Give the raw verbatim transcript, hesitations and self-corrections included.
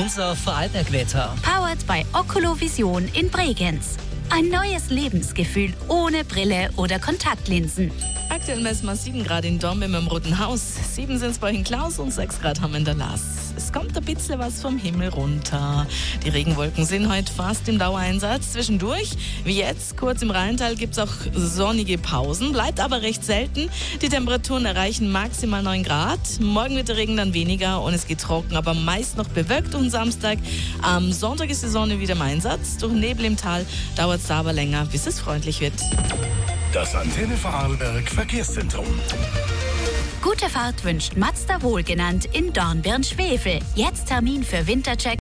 Unser Vorarlberg-Wetter. Powered by Oculovision in Bregenz. Ein neues Lebensgefühl ohne Brille oder Kontaktlinsen. Aktuell messen wir sieben Grad in Dornbirn im Roten Haus. sieben sind es bei in Klaus und sechs Grad haben wir in der Lass. Es kommt ein bisschen was vom Himmel runter. Die Regenwolken sind heute fast im Dauereinsatz. Zwischendurch, wie jetzt, kurz im Rheintal, gibt es auch sonnige Pausen. Bleibt aber recht selten. Die Temperaturen erreichen maximal neun Grad. Morgen wird der Regen dann weniger und es geht trocken, aber meist noch bewölkt. Und Samstag, am Sonntag ist die Sonne wieder im Einsatz. Durch Nebel im Tal dauert es da aber länger, bis es freundlich wird. Das Antenne Vorarlberg Verkehrszentrum. Gute Fahrt wünscht Mazda wohlgenannt in Dornbirn-Schwefel. Jetzt Termin für Wintercheck